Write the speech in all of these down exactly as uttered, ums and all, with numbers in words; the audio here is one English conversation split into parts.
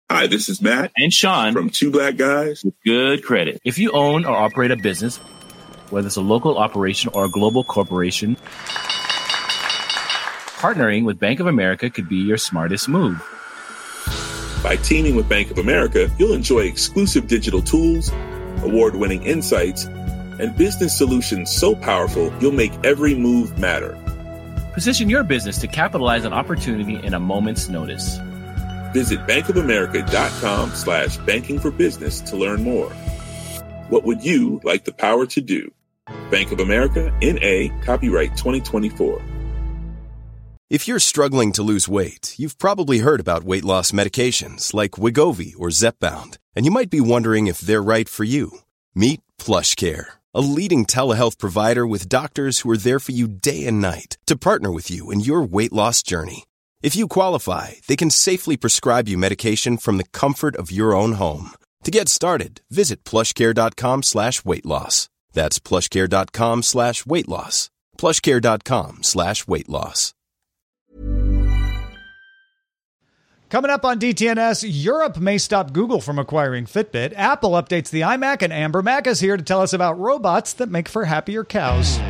Hi, this is Matt and Sean from Two Black Guys with Good Credit. If you own or operate a business, whether it's a local operation or a global corporation, partnering with Bank of America could be your smartest move. By teaming with Bank of America, you'll enjoy exclusive digital tools, award-winning insights, and business solutions so powerful you'll make every move matter. Position your business to capitalize on opportunity in a moment's notice. Visit bankofamerica.com slash banking for business to learn more. What would you like the power to do? Bank of America, N A, copyright twenty twenty-four. If you're struggling to lose weight, you've probably heard about weight loss medications like Wegovy or Zepbound, and you might be wondering if they're right for you. Meet PlushCare, a leading telehealth provider with doctors who are there for you day and night to partner with you in your weight loss journey. If you qualify, they can safely prescribe you medication from the comfort of your own home. To get started, visit plushcare.com slash weight loss. That's plushcare.com slash weight loss. plushcare.com slash weight loss. Coming up on D T N S, Europe may stop Google from acquiring Fitbit. Apple updates the iMac, and Amber Mack is here to tell us about robots that make for happier cows.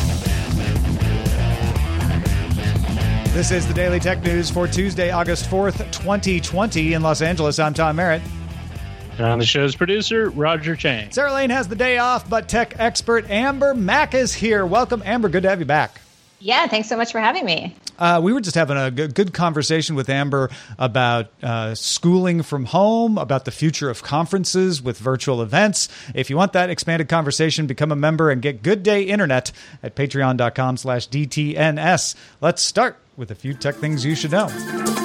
This is the Daily Tech News for Tuesday, August fourth, twenty twenty. In Los Angeles, I'm Tom Merritt. And I'm the show's producer, Roger Chang. Sarah Lane has the day off, but tech expert Amber Mack is here. Welcome, Amber. Good to have you back. Yeah, thanks so much for having me. Uh, we were just having a good, good conversation with Amber about uh, schooling from home, about the future of conferences with virtual events. If you want that expanded conversation, become a member and get Good Day Internet at patreon.com slash DTNS. Let's start with a few tech things you should know.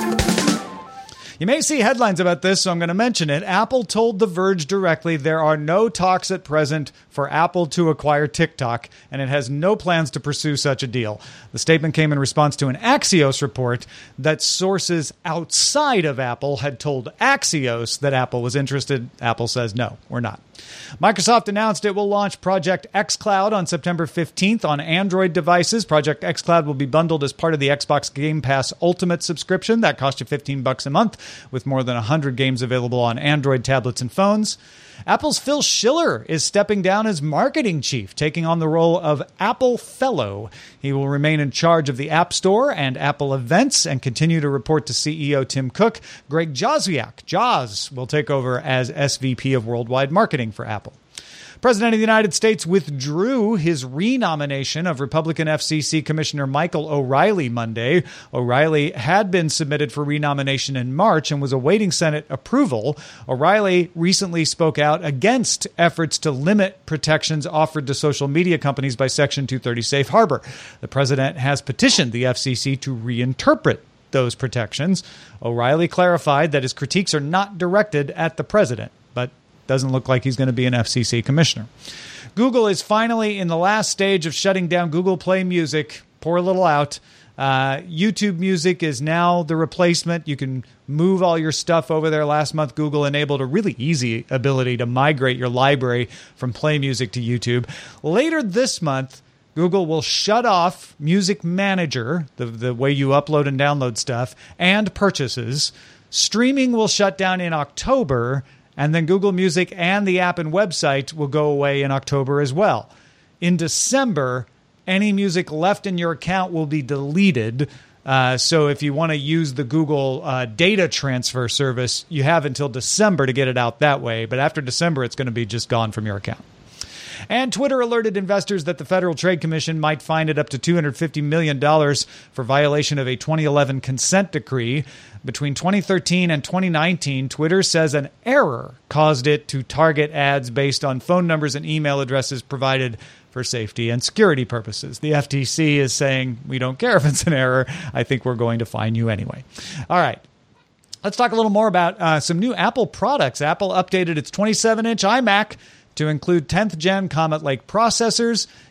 You may see headlines about this, so I'm going to mention it. Apple told The Verge directly there are no talks at present for Apple to acquire TikTok, and it has no plans to pursue such a deal. The statement came in response to an Axios report that sources outside of Apple had told Axios that Apple was interested. Apple says, no, we're not. Microsoft announced it will launch Project xCloud on September fifteenth on Android devices. Project xCloud will be bundled as part of the Xbox Game Pass Ultimate subscription. That costs you fifteen bucks a month, with more than one hundred games available on Android tablets and phones. Apple's Phil Schiller is stepping down as marketing chief, taking on the role of Apple Fellow. He will remain in charge of the App Store and Apple events and continue to report to C E O Tim Cook. Greg Joswiak, Joz, will take over as S V P of Worldwide Marketing for Apple. President of the United States withdrew his renomination of Republican F C C Commissioner Michael O'Reilly Monday. O'Reilly had been submitted for renomination in March and was awaiting Senate approval. O'Reilly recently spoke out against efforts to limit protections offered to social media companies by Section two thirty Safe Harbor. The president has petitioned the F C C to reinterpret those protections. O'Reilly clarified that his critiques are not directed at the president, but doesn't look like he's going to be an F C C commissioner. Google is finally in the last stage of shutting down Google Play Music. Pour a little out. Uh, YouTube Music is now the replacement. You can move all your stuff over there. Last month, Google enabled a really easy ability to migrate your library from Play Music to YouTube. Later this month, Google will shut off Music Manager, the, the way you upload and download stuff, and purchases. Streaming will shut down in October, and then Google Music and the app and website will go away in October as well. In December, any music left in your account will be deleted. Uh, so if you want to use the Google uh, data transfer service, you have until December to get it out that way. But after December, it's going to be just gone from your account. And Twitter alerted investors that the Federal Trade Commission might fine it up to two hundred fifty million dollars for violation of a twenty eleven consent decree. Between twenty thirteen and twenty nineteen, Twitter says an error caused it to target ads based on phone numbers and email addresses provided for safety and security purposes. The F T C is saying, we don't care if it's an error. I think we're going to fine you anyway. All right. Let's talk a little more about uh, some new Apple products. Apple updated its twenty-seven inch iMac to include tenth gen Comet Lake processors.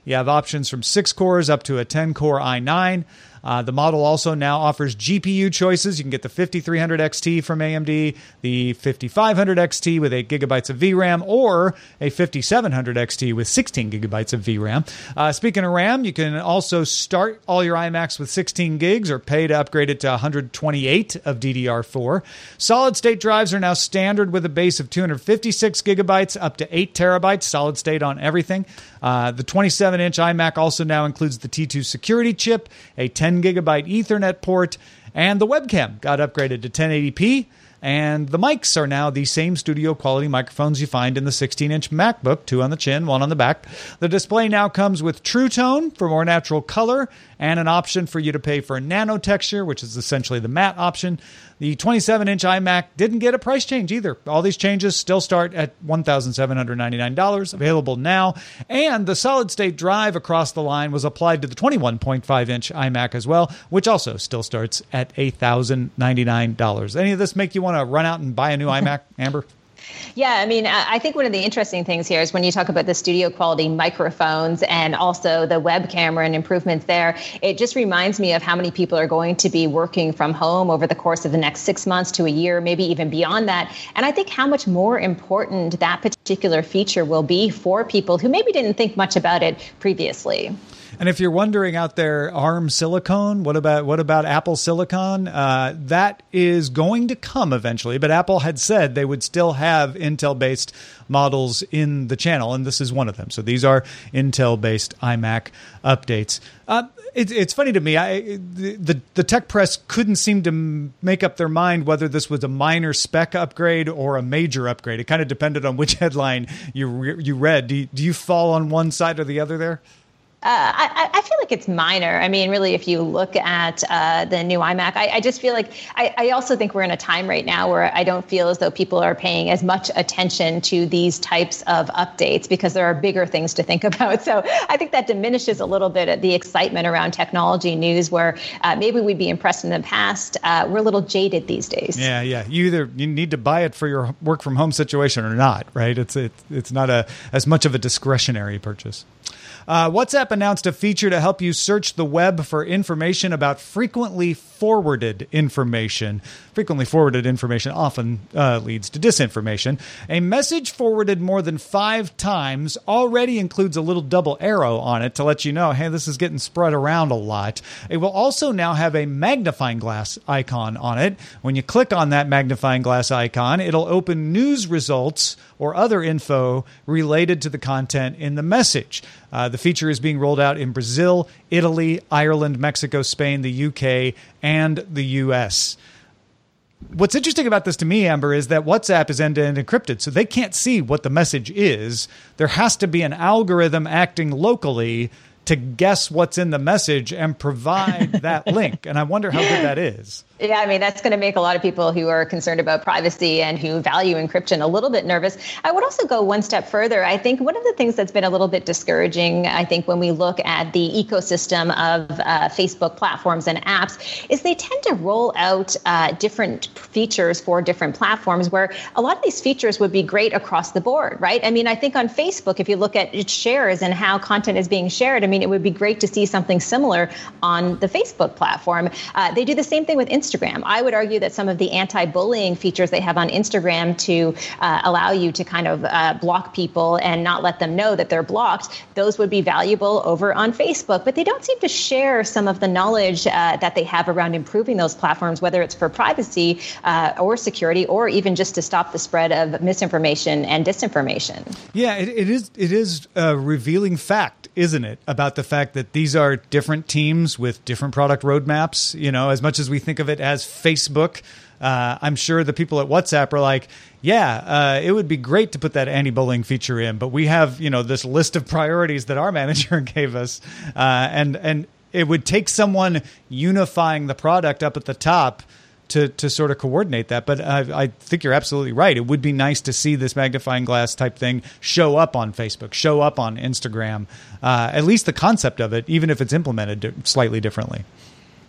You have options from six cores up to a ten-core i nine. Uh, the model also now offers G P U choices. You can get the fifty-three hundred X T from A M D, the fifty-five hundred X T with eight gigabytes of V RAM, or a fifty-seven hundred X T with sixteen gigabytes of V RAM. Uh, speaking of RAM, you can also start all your iMacs with sixteen gigs or pay to upgrade it to one hundred twenty-eight of D D R four. Solid-state drives are now standard with a base of two hundred fifty-six gigabytes up to eight terabytes, solid-state on everything. Uh, the twenty-seven inch iMac also now includes the T two security chip, a ten gigabyte Ethernet port, and the webcam got upgraded to ten eighty p. And the mics are now the same studio quality microphones you find in the sixteen inch MacBook, two on the chin, one on the back. The display now comes with True Tone for more natural color and an option for you to pay for a nano texture, which is essentially the matte option. The twenty-seven inch iMac didn't get a price change either. All these changes still start at one thousand seven hundred ninety-nine dollars, available now. And the solid-state drive across the line was applied to the twenty-one point five inch iMac as well, which also still starts at one thousand ninety-nine dollars. Any of this make you want to run out and buy a new iMac, Amber? Yeah, I mean, I think one of the interesting things here is when you talk about the studio quality microphones and also the web camera and improvements there, it just reminds me of how many people are going to be working from home over the course of the next six months to a year, maybe even beyond that. And I think how much more important that particular feature will be for people who maybe didn't think much about it previously. And if you're wondering out there, ARM silicon, what about what about Apple silicon? Uh, that is going to come eventually, but Apple had said they would still have Intel-based models in the channel, and this is one of them. So these are Intel-based iMac updates. Uh, it, it's funny to me, I, the, the the tech press couldn't seem to m- make up their mind whether this was a minor spec upgrade or a major upgrade. It kind of depended on which headline you re- you read. Do you, do you fall on one side or the other there? Uh, I, I feel like it's minor. I mean, really, if you look at uh, the new iMac, I, I just feel like I, I also think we're in a time right now where I don't feel as though people are paying as much attention to these types of updates because there are bigger things to think about. So I think that diminishes a little bit of the excitement around technology news where uh, maybe we'd be impressed in the past. Uh, we're a little jaded these days. Yeah, yeah. You either you need to buy it for your work from home situation or not, right? It's it, it's not a as much of a discretionary purchase. Uh, WhatsApp announced a feature to help you search the web for information about frequently forwarded information. Frequently forwarded information often uh, leads to disinformation. A message forwarded more than five times already includes a little double arrow on it to let you know, hey, this is getting spread around a lot. It will also now have a magnifying glass icon on it. When you click on that magnifying glass icon, it'll open news results or other info related to the content in the message. Uh, the feature is being rolled out in Brazil, Italy, Ireland, Mexico, Spain, the U K, and the U S. What's interesting about this to me, Amber, is that WhatsApp is end-to-end encrypted, so they can't see what the message is. There has to be an algorithm acting locally to guess what's in the message and provide that link. And I wonder how good that is. Yeah, I mean, that's going to make a lot of people who are concerned about privacy and who value encryption a little bit nervous. I would also go one step further. I think one of the things that's been a little bit discouraging, I think, when we look at the ecosystem of uh, Facebook platforms and apps, is they tend to roll out uh, different features for different platforms where a lot of these features would be great across the board, right? I mean, I think on Facebook, if you look at its shares and how content is being shared, I mean, it would be great to see something similar on the Facebook platform. Uh, they do the same thing with Instagram. Instagram. I would argue that some of the anti-bullying features they have on Instagram to uh, allow you to kind of uh, block people and not let them know that they're blocked, those would be valuable over on Facebook. But they don't seem to share some of the knowledge uh, that they have around improving those platforms, whether it's for privacy uh, or security, or even just to stop the spread of misinformation and disinformation. Yeah, it, it is. It is a revealing fact, isn't it, about the fact that these are different teams with different product roadmaps. You know, as much as we think of it as Facebook, uh, I'm sure the people at WhatsApp are like, yeah, uh, it would be great to put that anti-bullying feature in, but we have, you know, this list of priorities that our manager gave us, uh, and and it would take someone unifying the product up at the top to to sort of coordinate that. But I, I think you're absolutely right. It would be nice to see this magnifying glass type thing show up on Facebook, show up on Instagram, uh, at least the concept of it, even if it's implemented slightly differently.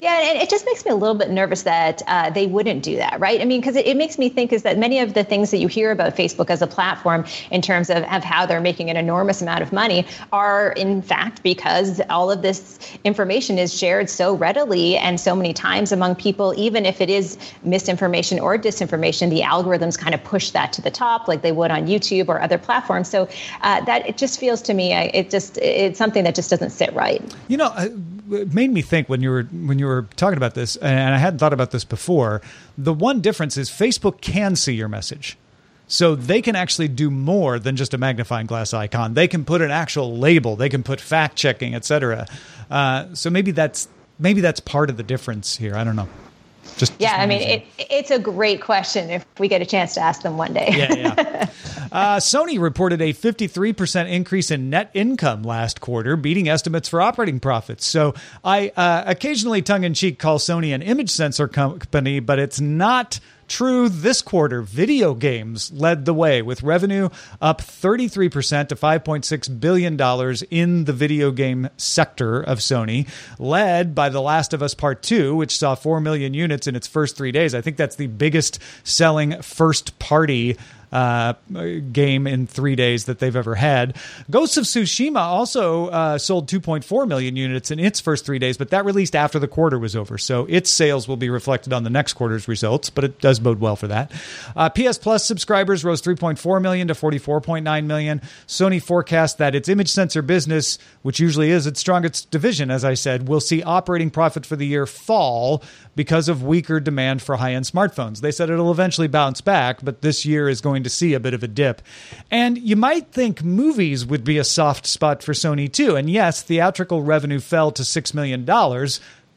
Yeah, and it just makes me a little bit nervous that uh, they wouldn't do that, right? I mean, because it, it makes me think is that many of the things that you hear about Facebook as a platform in terms of, of how they're making an enormous amount of money are, in fact, because all of this information is shared so readily and so many times among people, even if it is misinformation or disinformation, the algorithms kind of push that to the top like they would on YouTube or other platforms. So uh, that it just feels to me, it just it's something that just doesn't sit right. You know, it made me think when you were when you were talking about this, and I hadn't thought about this before. The one difference is Facebook can see your message, so they can actually do more than just a magnifying glass icon. They can put an actual label. They can put fact checking, et cetera. Uh, so maybe that's maybe that's part of the difference here. I don't know. Just, yeah, just I mean, it, it's a great question if we get a chance to ask them one day. yeah, yeah. Uh, Sony reported a fifty-three percent increase in net income last quarter, beating estimates for operating profits. So I uh, occasionally tongue-in-cheek call Sony an image sensor company, but it's not true this quarter. Video games led the way, with revenue up thirty-three percent to five point six billion dollars in the video game sector of Sony, led by The Last of Us Part two, which saw four million units in its first three days. I think that's the biggest selling first-party Uh, game in three days that they've ever had. Ghosts of Tsushima also uh, sold two point four million units in its first three days, but that released after the quarter was over. So its sales will be reflected on the next quarter's results, but it does bode well for that. Uh, P S Plus subscribers rose three point four million to forty-four point nine million. Sony forecasts that its image sensor business, which usually is its strongest division, as I said, will see operating profit for the year fall because of weaker demand for high-end smartphones. They said it'll eventually bounce back, but this year is going to see a bit of a dip. And you might think movies would be a soft spot for Sony too. And yes, theatrical revenue fell to six million dollars.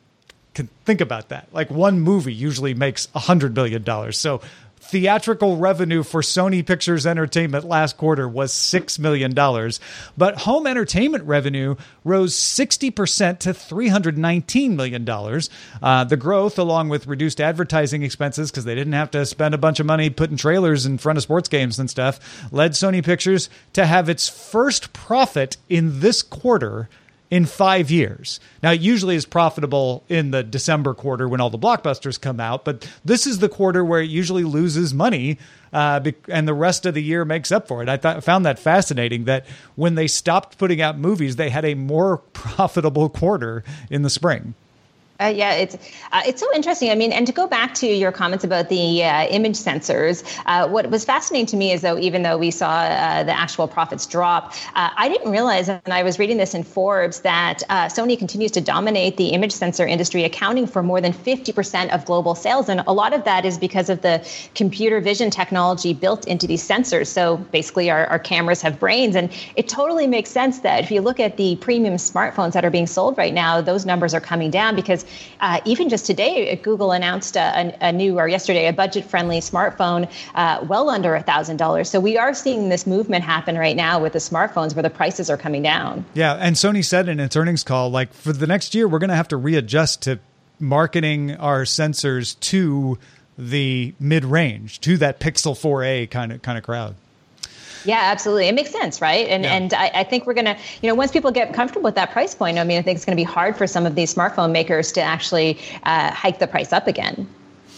Can think about that. Like one movie usually makes one hundred billion dollars. So theatrical revenue for Sony Pictures Entertainment last quarter was six million dollars. But home entertainment revenue rose sixty percent to three hundred nineteen million dollars. Uh, the growth, along with reduced advertising expenses, because they didn't have to spend a bunch of money putting trailers in front of sports games and stuff, led Sony Pictures to have its first profit in this quarter in five years. Now, it usually is profitable in the December quarter when all the blockbusters come out, but this is the quarter where it usually loses money, uh, and the rest of the year makes up for it. I th- found that fascinating that when they stopped putting out movies, they had a more profitable quarter in the spring. Uh, yeah, it's uh, it's so interesting. I mean, and to go back to your comments about the uh, image sensors, uh, what was fascinating to me is, though, even though we saw uh, the actual profits drop, uh, I didn't realize, and I was reading this in Forbes, that uh, Sony continues to dominate the image sensor industry, accounting for more than fifty percent of global sales. And a lot of that is because of the computer vision technology built into these sensors. So basically, our, our cameras have brains. And it totally makes sense that if you look at the premium smartphones that are being sold right now, those numbers are coming down because Uh, even just today, Google announced a, a new, or yesterday, a budget-friendly smartphone uh, well under one thousand dollars. So we are seeing this movement happen right now with the smartphones where the prices are coming down. Yeah, and Sony said in its earnings call, like, for the next year, we're going to have to readjust to marketing our sensors to the mid-range, to that Pixel four A kind of kind of crowd. Yeah, absolutely. It makes sense, right? And yeah. and I, I think we're going to, you know, once people get comfortable with that price point, I mean, I think it's going to be hard for some of these smartphone makers to actually uh, hike the price up again.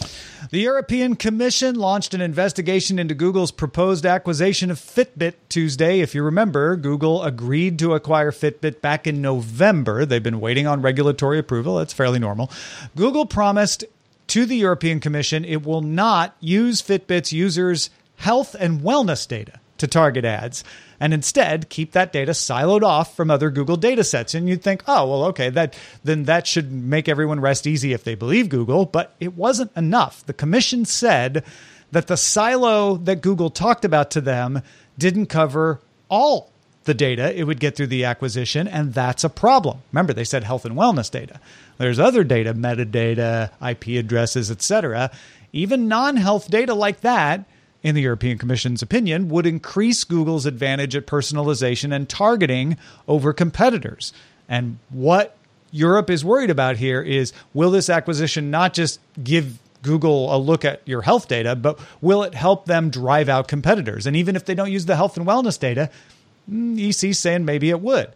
The European Commission launched an investigation into Google's proposed acquisition of Fitbit Tuesday. If you remember, Google agreed to acquire Fitbit back in November. They've been waiting on regulatory approval. That's fairly normal. Google promised to the European Commission it will not use Fitbit's users' health and wellness data to target ads, and instead keep that data siloed off from other Google data sets. And you'd think, oh, well, okay, that then that should make everyone rest easy if they believe Google, but it wasn't enough. The commission said that the silo that Google talked about to them didn't cover all the data it would get through the acquisition, and that's a problem. Remember, they said health and wellness data. There's other data, metadata, I P addresses, et cetera. Even non-health data like that, in the European Commission's opinion, would increase Google's advantage at personalization and targeting over competitors. And what Europe is worried about here is, will this acquisition not just give Google a look at your health data, but will it help them drive out competitors? And even if they don't use the health and wellness data, E C's saying maybe it would.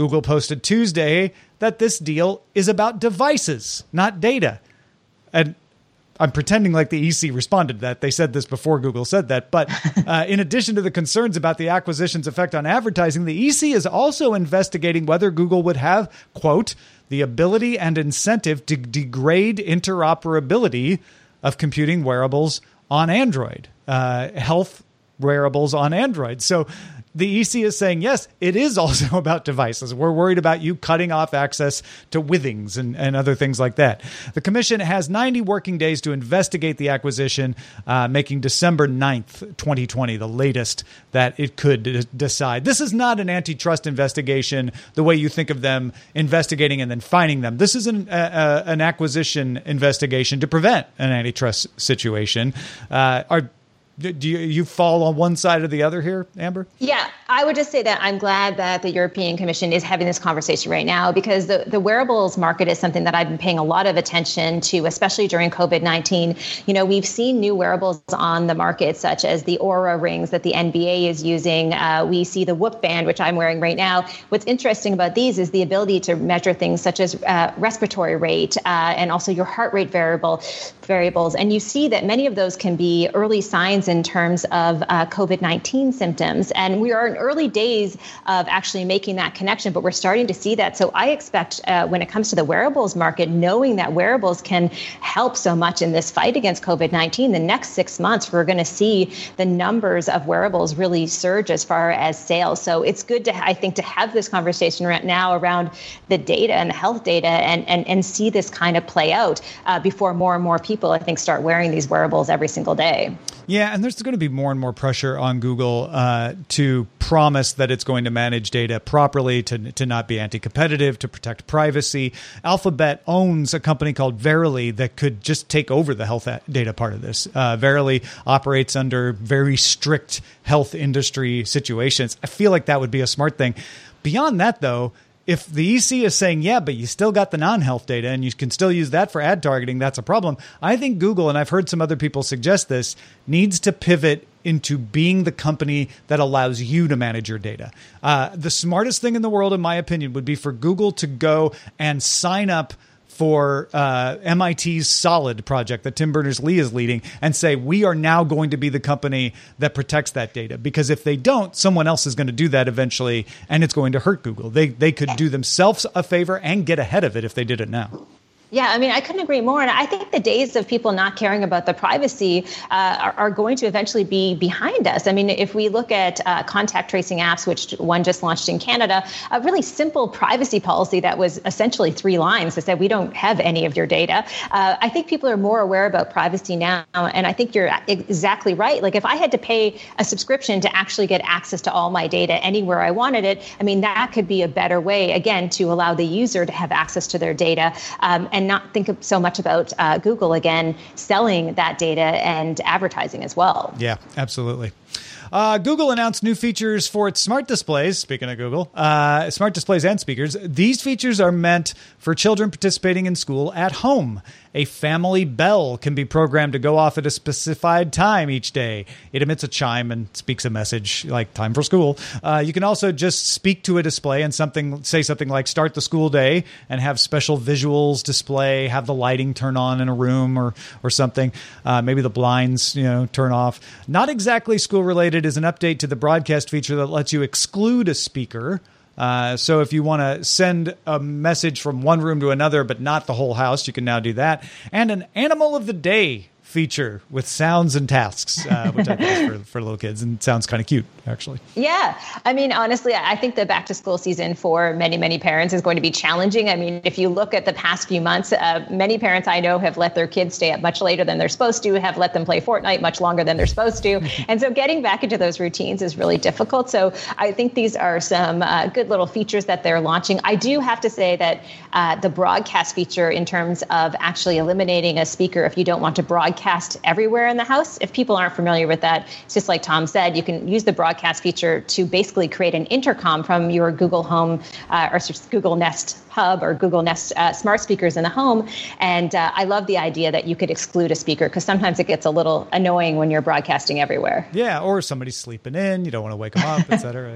Google posted Tuesday that this deal is about devices, not data. And I'm pretending like the E C responded to that. They said this before Google said that. But uh, in addition to the concerns about the acquisition's effect on advertising, the E C is also investigating whether Google would have, quote, the ability and incentive to degrade interoperability of computing wearables on Android, uh, health wearables on Android. So the E C is saying, yes, it is also about devices. We're worried about you cutting off access to Withings and, and other things like that. The commission has ninety working days to investigate the acquisition, uh, making December ninth, twenty twenty, the latest that it could d- decide. This is not an antitrust investigation the way you think of them investigating and then fining them. This is an, uh, an acquisition investigation to prevent an antitrust situation. Uh, are Do you, you fall on one side or the other here, Amber? Yeah, I would just say that I'm glad that the European Commission is having this conversation right now, because the, the wearables market is something that I've been paying a lot of attention to, especially during COVID nineteen. You know, we've seen new wearables on the market, such as the Oura rings that the N B A is using. Uh, we see the Whoop band, which I'm wearing right now. What's interesting about these is the ability to measure things such as uh, respiratory rate uh, and also your heart rate variable variables. And you see that many of those can be early signs in terms of uh, COVID nineteen symptoms. And we are in early days of actually making that connection, but we're starting to see that. So I expect uh, when it comes to the wearables market, knowing that wearables can help so much in this fight against COVID nineteen, the next six months, we're going to see the numbers of wearables really surge as far as sales. So it's good to, I think, to have this conversation right now around the data and the health data and, and, and see this kind of play out uh, before more and more people, I think, start wearing these wearables every single day. Yeah, and there's going to be more and more pressure on Google uh, to promise that it's going to manage data properly, to to not be anti-competitive, to protect privacy. Alphabet owns a company called Verily that could just take over the health data part of this. Uh, Verily operates under very strict health industry situations. I feel like that would be a smart thing. Beyond that, though, if the E C is saying, yeah, but you still got the non-health data and you can still use that for ad targeting, that's a problem. I think Google, and I've heard some other people suggest this, needs to pivot into being the company that allows you to manage your data. Uh, the smartest thing in the world, in my opinion, would be for Google to go and sign up for uh, M I T's Solid project that Tim Berners-Lee is leading and say, we are now going to be the company that protects that data. Because if they don't, someone else is going to do that eventually, and it's going to hurt Google. They they could do themselves a favor and get ahead of it if they did it now. Yeah, I mean, I couldn't agree more. And I think the days of people not caring about the privacy uh, are, are going to eventually be behind us. I mean, if we look at uh, contact tracing apps, which one just launched in Canada, a really simple privacy policy that was essentially three lines that said, we don't have any of your data. Uh, I think people are more aware about privacy now. And I think you're exactly right. Like if I had to pay a subscription to actually get access to all my data anywhere I wanted it, I mean, that could be a better way, again, to allow the user to have access to their data. Um, and And not think so much about uh, Google, again, selling that data and advertising as well. Yeah, absolutely. Uh, Google announced new features for its smart displays. Speaking of Google, uh, smart displays and speakers. These features are meant for children participating in school at home. A family bell can be programmed to go off at a specified time each day. It emits a chime and speaks a message like time for school. Uh, you can also just speak to a display and something say something like start the school day and have special visuals display, have the lighting turn on in a room or or something. Uh, maybe the blinds, you know, turn off. Not exactly school related is an update to the broadcast feature that lets you exclude a speaker. Uh, so if you want to send a message from one room to another, but not the whole house, you can now do that. And an Animal of the Day feature with sounds and tasks, uh, which I think is for, for little kids and sounds kind of cute, actually. Yeah. I mean, honestly, I think the back to school season for many, many parents is going to be challenging. I mean, if you look at the past few months, uh, many parents I know have let their kids stay up much later than they're supposed to, have let them play Fortnite much longer than they're supposed to. And so getting back into those routines is really difficult. So I think these are some uh, good little features that they're launching. I do have to say that uh, the broadcast feature in terms of actually eliminating a speaker if you don't want to broadcast everywhere in the house. If people aren't familiar with that, it's just like Tom said, you can use the broadcast feature to basically create an intercom from your Google Home uh, or Google Nest Hub or Google Nest uh, smart speakers in the home. And uh, I love the idea that you could exclude a speaker because sometimes it gets a little annoying when you're broadcasting everywhere. Yeah, or somebody's sleeping in, you don't want to wake them up, et cetera. Yeah,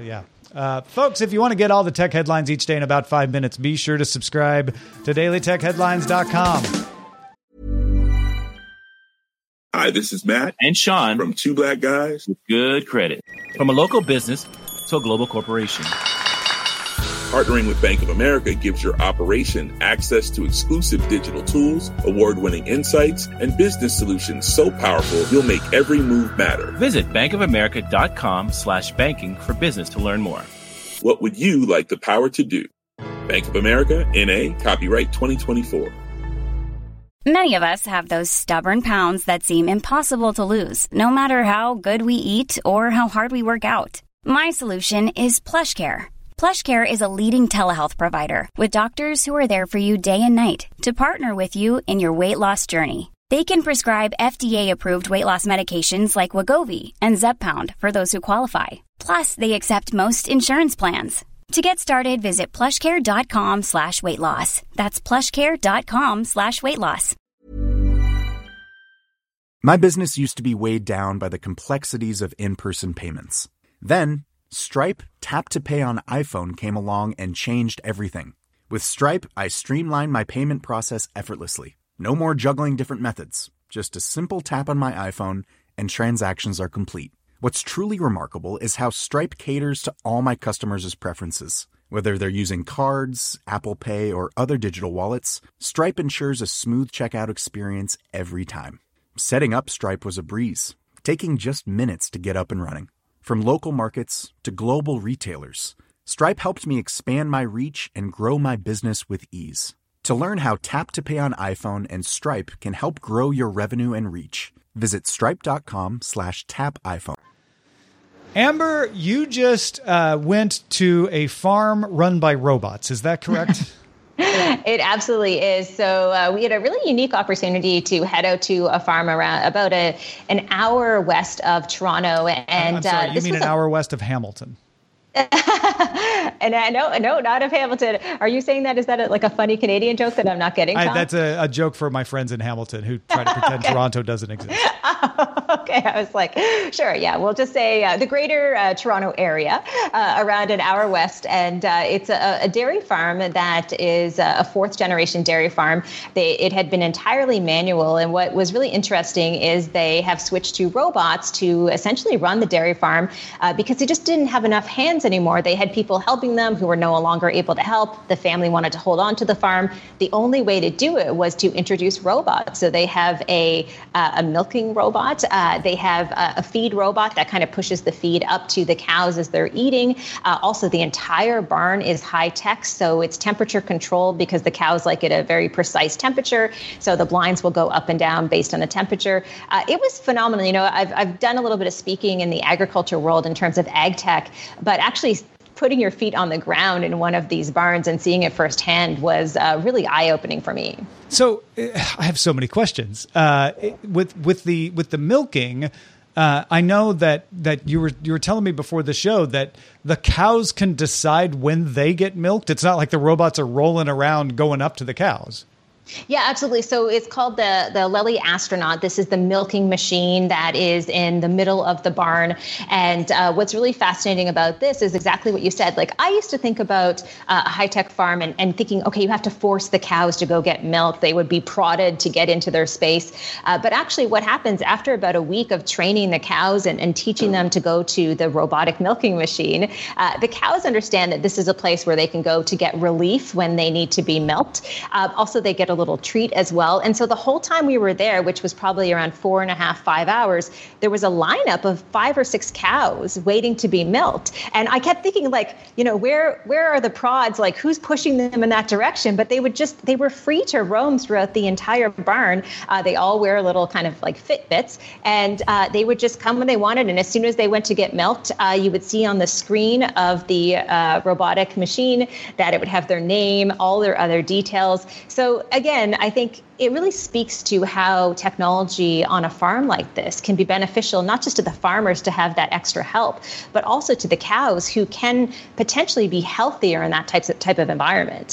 Uh, folks, if you want to get all the tech headlines each day in about five minutes, be sure to subscribe to daily tech headlines dot com. Hi, this is Matt And Sean from Two Black Guys with Good Credit. From a local business to a global corporation. Partnering with Bank of America gives your operation access to exclusive digital tools, award-winning insights, and business solutions so powerful you'll make every move matter. Visit bankofamerica.com slash banking for business to learn more. What would you like the power to do? Bank of America, N A, copyright twenty twenty-four. Many of us have those stubborn pounds that seem impossible to lose, no matter how good we eat or how hard we work out. My solution is PlushCare. PlushCare is a leading telehealth provider with doctors who are there for you day and night to partner with you in your weight loss journey. They can prescribe F D A-approved weight loss medications like Wegovy and Zepbound for those who qualify. Plus, they accept most insurance plans. To get started, visit plushcare.com slash weight loss. That's plushcare.com slash weight loss. My business used to be weighed down by the complexities of in-person payments. Then, Stripe Tap to Pay on iPhone came along and changed everything. With Stripe, I streamlined my payment process effortlessly. No more juggling different methods. Just a simple tap on my iPhone and transactions are complete. What's truly remarkable is how Stripe caters to all my customers' preferences. Whether they're using cards, Apple Pay, or other digital wallets, Stripe ensures a smooth checkout experience every time. Setting up Stripe was a breeze, taking just minutes to get up and running. From local markets to global retailers, Stripe helped me expand my reach and grow my business with ease. To learn how Tap to Pay on iPhone and Stripe can help grow your revenue and reach, visit stripe.com slash tap iPhone. Amber, you just uh, went to a farm run by robots. Is that correct? It absolutely is. So uh, we had a really unique opportunity to head out to a farm around about a an hour west of Toronto. And I'm sorry, uh, you mean an a- hour west of Hamilton? And I no, no, not of Hamilton. Are you saying that? Is that a, like a funny Canadian joke that I'm not getting? I, that's a, a joke for my friends in Hamilton who try to pretend Okay. Toronto doesn't exist. Okay, I was like, sure, yeah, we'll just say uh, the greater uh, Toronto area, uh, around an hour west. And uh, it's a, a dairy farm that is a fourth generation dairy farm. They, it had been entirely manual. And what was really interesting is they have switched to robots to essentially run the dairy farm uh, because they just didn't have enough hands anymore. They had people helping them who were no longer able to help. The family wanted to hold on to the farm. The only way to do it was to introduce robots. So they have a, uh, a milking robot. Uh, they have a, a feed robot that kind of pushes the feed up to the cows as they're eating. Uh, also, the entire barn is high tech, so it's temperature controlled because the cows like it at a very precise temperature. So the blinds will go up and down based on the temperature. Uh, it was phenomenal. You know, I've, I've done a little bit of speaking in the agriculture world in terms of ag tech, but actually putting your feet on the ground in one of these barns and seeing it firsthand was uh, really eye-opening for me. So uh, I have so many questions. Uh, with with the with the milking, uh, I know that that you were you were telling me before the show that the cows can decide when they get milked. It's not like the robots are rolling around going up to the cows. Yeah, absolutely. So it's called the, the Lely Astronaut. This is the milking machine that is in the middle of the barn. And uh, what's really fascinating about this is exactly what you said. Like, I used to think about uh, a high-tech farm and, and thinking, okay, you have to force the cows to go get milk. They would be prodded to get into their space. Uh, but actually what happens after about a week of training the cows and, and teaching them to go to the robotic milking machine, uh, the cows understand that this is a place where they can go to get relief when they need to be milked. Uh, also, they get a little treat as well. And so the whole time we were there, which was probably around four and a half, five hours, there was a lineup of five or six cows waiting to be milked. And I kept thinking, like, you know, where where are the prods? Like, who's pushing them in that direction? But they would just, they were free to roam throughout the entire barn. Uh, they all wear little kind of like Fitbits, and uh, they would just come when they wanted. And as soon as they went to get milked, uh, you would see on the screen of the uh, robotic machine that it would have their name, all their other details. So again, Again, I think it really speaks to how technology on a farm like this can be beneficial, not just to the farmers to have that extra help, but also to the cows who can potentially be healthier in that type of, type of environment.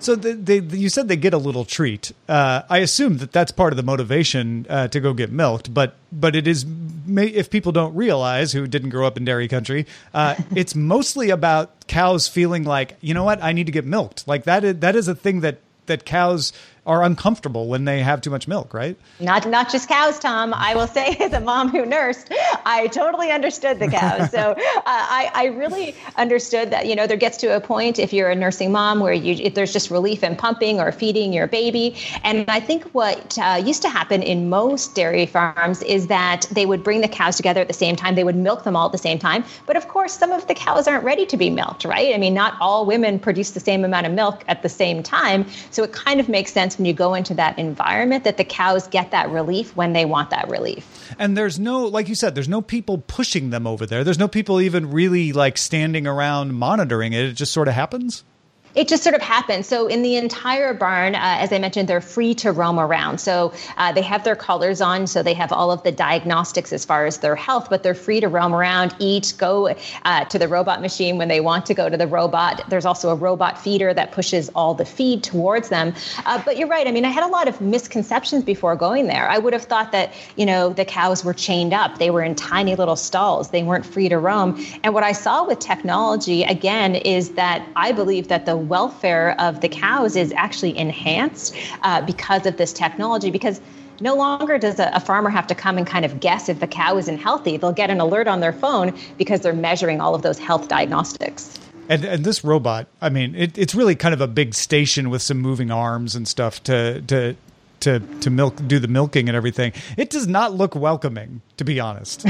So they, they, you said they get a little treat. Uh, I assume that that's part of the motivation uh, to go get milked. But but it is, if people don't realize, who didn't grow up in dairy country, uh, it's mostly about cows feeling like, you know what, I need to get milked. Like that is, that is a thing that that cows are uncomfortable when they have too much milk, right? Not not just cows, Tom. I will say, as a mom who nursed, I totally understood the cows. So uh, I, I really understood that, you know, there gets to a point if you're a nursing mom where you if there's just relief in pumping or feeding your baby. And I think what uh, used to happen in most dairy farms is that they would bring the cows together at the same time. They would milk them all at the same time. But of course, some of the cows aren't ready to be milked, right? I mean, not all women produce the same amount of milk at the same time. So it kind of makes sense when you go into that environment that the cows get that relief when they want that relief. And there's no, like you said, there's no people pushing them over there. There's no people even really like standing around monitoring it. It just sort of happens. It just sort of happens. So in the entire barn, uh, as I mentioned, they're free to roam around. So uh, they have their collars on, so they have all of the diagnostics as far as their health, but they're free to roam around, eat, go uh, to the robot machine when they want to go to the robot. There's also a robot feeder that pushes all the feed towards them. Uh, but you're right. I mean, I had a lot of misconceptions before going there. I would have thought that, you know, the cows were chained up. They were in tiny little stalls. They weren't free to roam. And what I saw with technology, again, is that I believe that the welfare of the cows is actually enhanced uh, because of this technology, because no longer does a, a farmer have to come and kind of guess if the cow isn't healthy. They'll get an alert on their phone because they're measuring all of those health diagnostics. And, and this robot, I mean, it, it's really kind of a big station with some moving arms and stuff to to to to milk, do the milking and everything. It does not look welcoming, to be honest.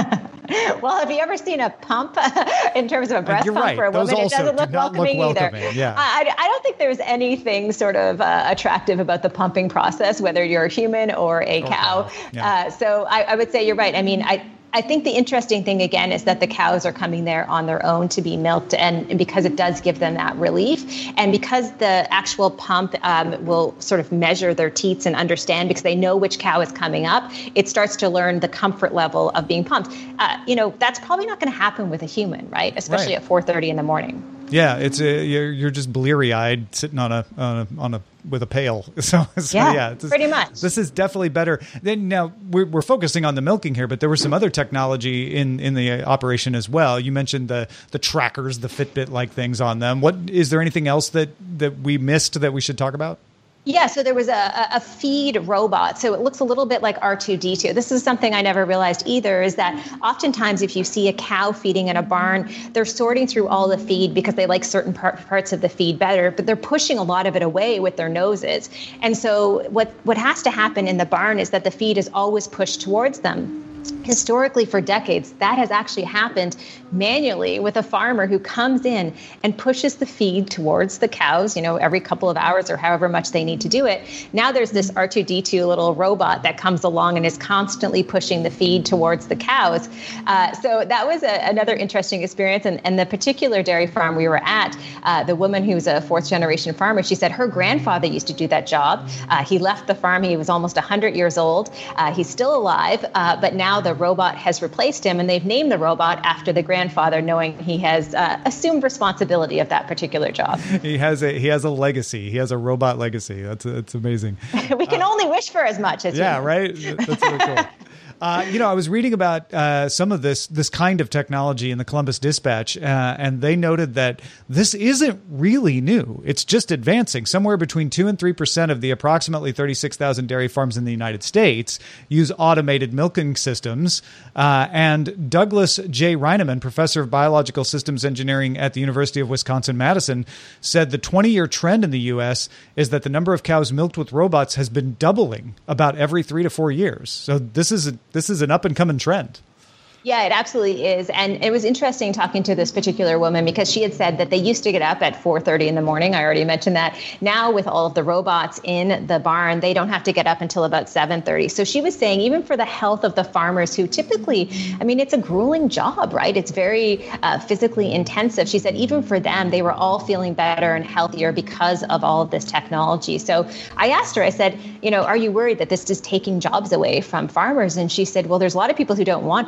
Well, have you ever seen a pump in terms of a breast You're pump right. for a Those woman? It doesn't look welcoming, look welcoming either. Yeah. I, I don't think there's anything sort of uh, attractive about the pumping process, whether you're a human or a or cow. cow. Yeah. Uh, so I, I would say you're right. I mean, I. I think the interesting thing, again, is that the cows are coming there on their own to be milked, and, and because it does give them that relief, and because the actual pump um, will sort of measure their teats and understand, because they know which cow is coming up, it starts to learn the comfort level of being pumped. Uh, you know, that's probably not going to happen with a human, right? Especially right. at four thirty in the morning. Yeah, it's a, you're you're just bleary-eyed sitting on a on a, on a with a pail. So, so yeah, yeah this, pretty much. This is definitely better. Then now we're we're focusing on the milking here, but there was some other technology in in the operation as well. You mentioned the the trackers, the Fitbit-like things on them. What is there anything else that that we missed that we should talk about? Yeah, so there was a, a feed robot. So it looks a little bit like R two D two. This is something I never realized either, is that oftentimes if you see a cow feeding in a barn, they're sorting through all the feed because they like certain par- parts of the feed better, but they're pushing a lot of it away with their noses. And so what, what has to happen in the barn is that the feed is always pushed towards them. Historically, for decades, that has actually happened manually with a farmer who comes in and pushes the feed towards the cows, you know, every couple of hours or however much they need to do it. Now there's this R two D two little robot that comes along and is constantly pushing the feed towards the cows. Uh, so that was a, another interesting experience. And, and the particular dairy farm we were at, uh, the woman who's a fourth generation farmer, she said her grandfather used to do that job. Uh, he left the farm. He was almost one hundred years old. Uh, he's still alive, uh, but now the robot has replaced him, and they've named the robot after the grandfather, knowing he has uh, assumed responsibility of that particular job. He has a he has a legacy. He has a robot legacy. That's that's amazing. We can uh, only wish for as much as yeah, you know. Right. That's really cool. Uh, you know, I was reading about uh, some of this this kind of technology in the Columbus Dispatch, uh, and they noted that this isn't really new. It's just advancing. Somewhere between two and three percent of the approximately thirty-six thousand dairy farms in the United States use automated milking systems. Uh, and Douglas J. Reineman, professor of biological systems engineering at the University of Wisconsin-Madison, said the twenty-year trend in the U S is that the number of cows milked with robots has been doubling about every three to four years. So this is a This is an up-and-coming trend. Yeah, it absolutely is. And it was interesting talking to this particular woman because she had said that they used to get up at four thirty in the morning. I already mentioned that. Now with all of the robots in the barn, they don't have to get up until about seven thirty. So she was saying even for the health of the farmers who typically, I mean, it's a grueling job, right? It's very uh, physically intensive. She said even for them, they were all feeling better and healthier because of all of this technology. So I asked her, I said, you know, are you worried that this is taking jobs away from farmers? And she said, well, there's a lot of people who don't want to work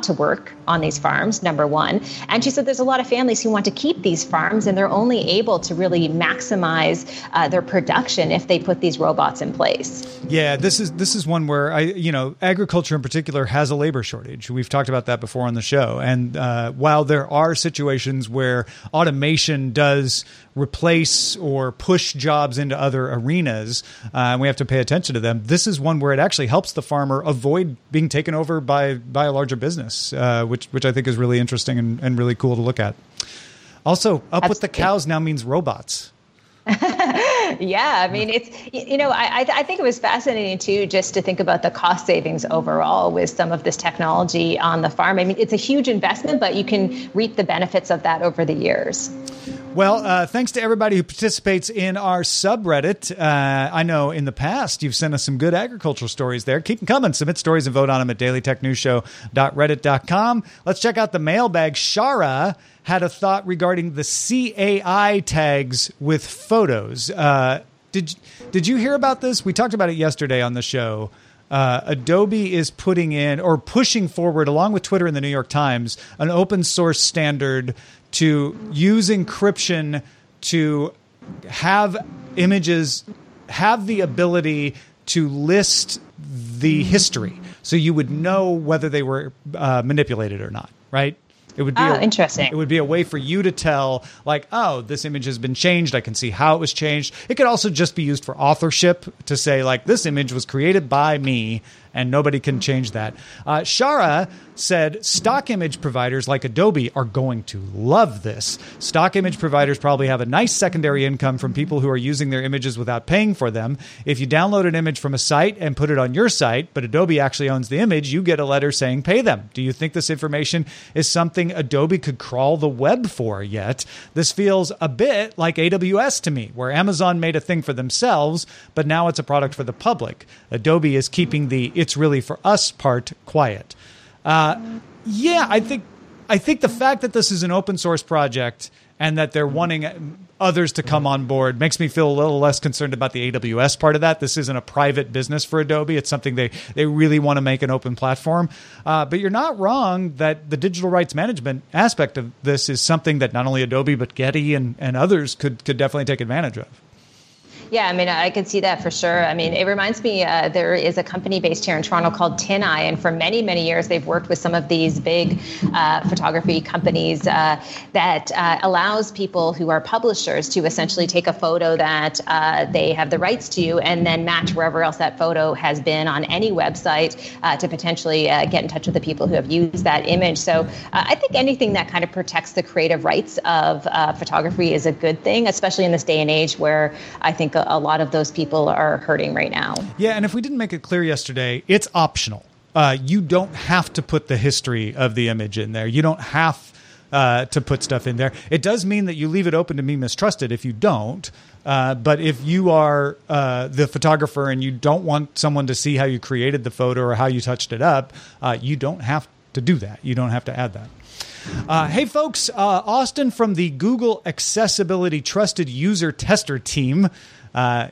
work on these farms, number one. And she said there's a lot of families who want to keep these farms, and they're only able to really maximize uh, their production if they put these robots in place. Yeah, this is this is one where I, you know, agriculture in particular has a labor shortage. We've talked about that before on the show. And uh, while there are situations where automation does replace or push jobs into other arenas, uh, and we have to pay attention to them, this is one where it actually helps the farmer avoid being taken over by by a larger business, uh, which which I think is really interesting and, and really cool to look at. Also, up Absolutely. With the cows now means robots. Yeah, I mean, it's, you know, I, I think it was fascinating, too, just to think about the cost savings overall with some of this technology on the farm. I mean, it's a huge investment, but you can reap the benefits of that over the years. Well, uh, thanks to everybody who participates in our subreddit. Uh, I know in the past you've sent us some good agricultural stories there. Keep them coming. Submit stories and vote on them at daily tech news show dot reddit dot com. Let's check out the mailbag. Shara had a thought regarding the C A I tags with photos. Uh, did did you hear about this? We talked about it yesterday on the show. Uh, Adobe is putting in or pushing forward, along with Twitter and the New York Times, an open source standard to use encryption to have images have the ability to list the history, so you would know whether they were uh, manipulated or not, right? It would be oh, a, interesting. It would be a way for you to tell, like, oh, this image has been changed. I can see how it was changed. It could also just be used for authorship to say, like, this image was created by me, and nobody can change that. Uh, Shara said stock image providers like Adobe are going to love this. Stock image providers probably have a nice secondary income from people who are using their images without paying for them. If you download an image from a site and put it on your site, but Adobe actually owns the image, you get a letter saying pay them. Do you think this information is something Adobe could crawl the web for yet? This feels a bit like A W S to me, where Amazon made a thing for themselves, but now it's a product for the public. Adobe is keeping the it's really for us part quiet. Uh, yeah, I think I think the fact that this is an open source project and that they're wanting others to come on board makes me feel a little less concerned about the A W S part of that. This isn't a private business for Adobe. It's something they, they really want to make an open platform. Uh, but you're not wrong that the digital rights management aspect of this is something that not only Adobe, but Getty and, and others could, could definitely take advantage of. Yeah, I mean, I could see that for sure. I mean, it reminds me, uh, there is a company based here in Toronto called TinEye, and for many, many years, they've worked with some of these big uh, photography companies uh, that uh, allows people who are publishers to essentially take a photo that uh, they have the rights to and then match wherever else that photo has been on any website uh, to potentially uh, get in touch with the people who have used that image. So uh, I think anything that kind of protects the creative rights of uh, photography is a good thing, especially in this day and age where I think a lot of those people are hurting right now. Yeah, and if we didn't make it clear yesterday, it's optional. Uh, you don't have to put the history of the image in there. You don't have uh, to put stuff in there. It does mean that you leave it open to be mistrusted if you don't. Uh, but if you are uh, the photographer and you don't want someone to see how you created the photo or how you touched it up, uh, you don't have to do that. You don't have to add that. Uh, hey, folks, uh, Austin from the Google Accessibility Trusted User Tester Team, uh,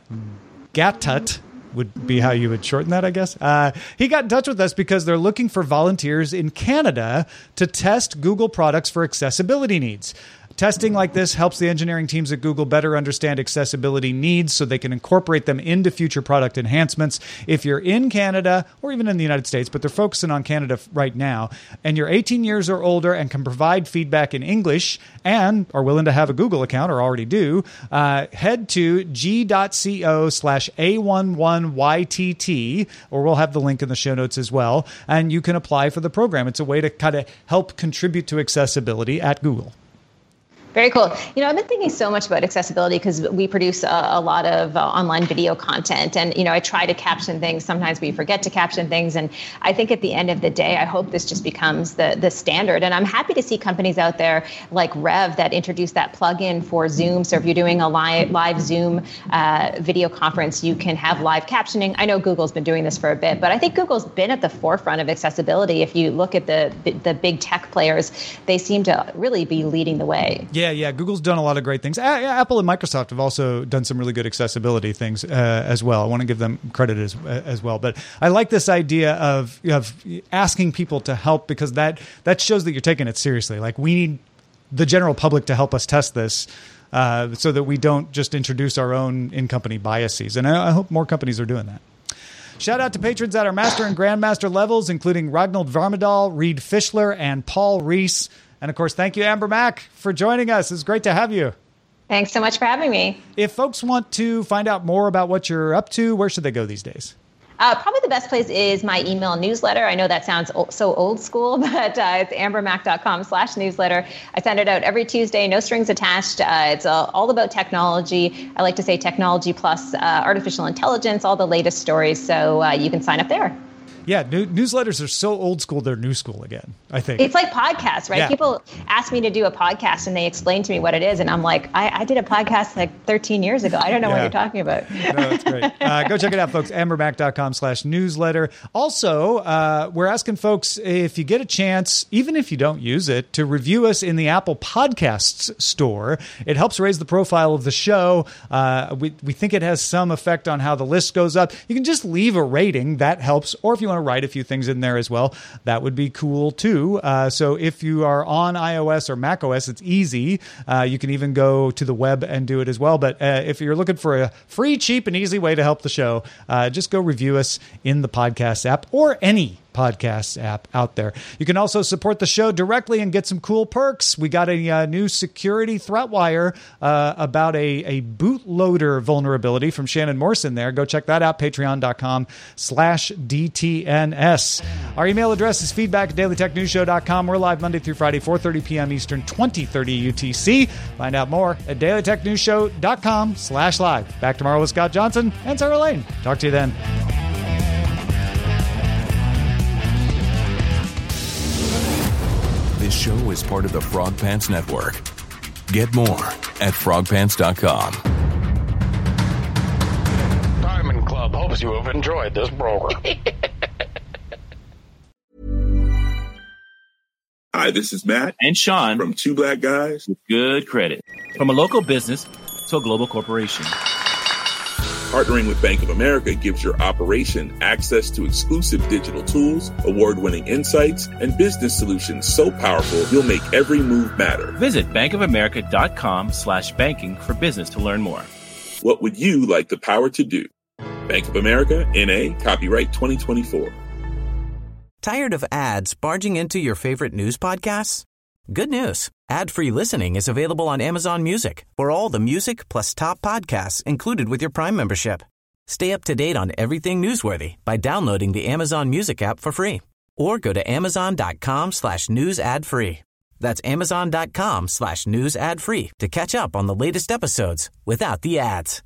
GATUT would be how you would shorten that, I guess. Uh, he got in touch with us because they're looking for volunteers in Canada to test Google products for accessibility needs. Testing like this helps the engineering teams at Google better understand accessibility needs so they can incorporate them into future product enhancements. If you're in Canada or even in the United States, but they're focusing on Canada right now, and you're eighteen years or older and can provide feedback in English and are willing to have a Google account or already do, uh, head to g.co slash A11YTT, or we'll have the link in the show notes as well, and you can apply for the program. It's a way to kind of help contribute to accessibility at Google. Very cool. You know, I've been thinking so much about accessibility because we produce a, a lot of uh, online video content. And, you know, I try to caption things. Sometimes we forget to caption things. And I think at the end of the day, I hope this just becomes the, the standard. And I'm happy to see companies out there like Rev that introduced that plugin for Zoom. So if you're doing a live, live Zoom uh, video conference, you can have live captioning. I know Google's been doing this for a bit, but I think Google's been at the forefront of accessibility. If you look at the the big tech players, they seem to really be leading the way. Yeah. Yeah, yeah. Google's done a lot of great things. A- Apple and Microsoft have also done some really good accessibility things uh, as well. I want to give them credit as as well. But I like this idea of of asking people to help, because that that shows that you're taking it seriously. Like, we need the general public to help us test this, uh, so that we don't just introduce our own in-company biases. And I, I hope more companies are doing that. Shout out to patrons at our Master and Grandmaster levels, including Ragnald Varmadal, Reed Fischler, and Paul Reese. And, of course, thank you, Amber Mack, for joining us. It's great to have you. Thanks so much for having me. If folks want to find out more about what you're up to, where should they go these days? Uh, probably the best place is my email newsletter. I know that sounds o- so old school, but uh, it's ambermack.com slash newsletter. I send it out every Tuesday, no strings attached. Uh, it's uh, all about technology. I like to say technology plus uh, artificial intelligence, all the latest stories. So uh, you can sign up there. Yeah, new- newsletters are so old school, they're new school again, I think. It's like podcasts, right? Yeah. People ask me to do a podcast and they explain to me what it is. And I'm like, I, I did a podcast like thirteen years ago. I don't know Yeah. what you're talking about. No, that's great. Uh, go check it out, folks. ambermack.com slash newsletter. Also, uh, we're asking folks, if you get a chance, even if you don't use it, to review us in the Apple Podcasts store. It helps raise the profile of the show. Uh, we, we think it has some effect on how the list goes up. You can just leave a rating. That helps. Or if you want to write a few things in there as well, that would be cool too. Uh, so if you are on iOS or macOS, it's easy. Uh, you can even go to the web and do it as well. But uh, if you're looking for a free, cheap, and easy way to help the show, uh, just go review us in the podcast app or any podcast app out there. You can also support the show directly and get some cool perks. We got a uh, new security threat wire uh, about a, a bootloader vulnerability from Shannon Morrison there. Go check that out, patreon.com slash DTNS. Our email address is feedback at daily tech news show dot com. We're live Monday through Friday, four thirty p.m. Eastern, twenty thirty U T C. Find out more at daily tech news show dot com slash live. Back tomorrow with Scott Johnson and Sarah Lane. Talk to you then. This show is part of the Frog Pants Network. Get more at frog pants dot com. Diamond Club hopes you have enjoyed this program. Hi, this is Matt And Sean from Two Black Guys. with good credit. From a local business to a global corporation. Partnering with Bank of America gives your operation access to exclusive digital tools, award-winning insights, and business solutions so powerful you'll make every move matter. Visit bankofamerica.com slash banking for business to learn more. What would you like the power to do? Bank of America, N A, copyright twenty twenty-four. Tired of ads barging into your favorite news podcasts? Good news. Ad-free listening is available on Amazon Music for all the music plus top podcasts included with your Prime membership. Stay up to date on everything newsworthy by downloading the Amazon Music app for free or go to amazon.com slash news ad free. That's amazon.com slash news ad free to catch up on the latest episodes without the ads.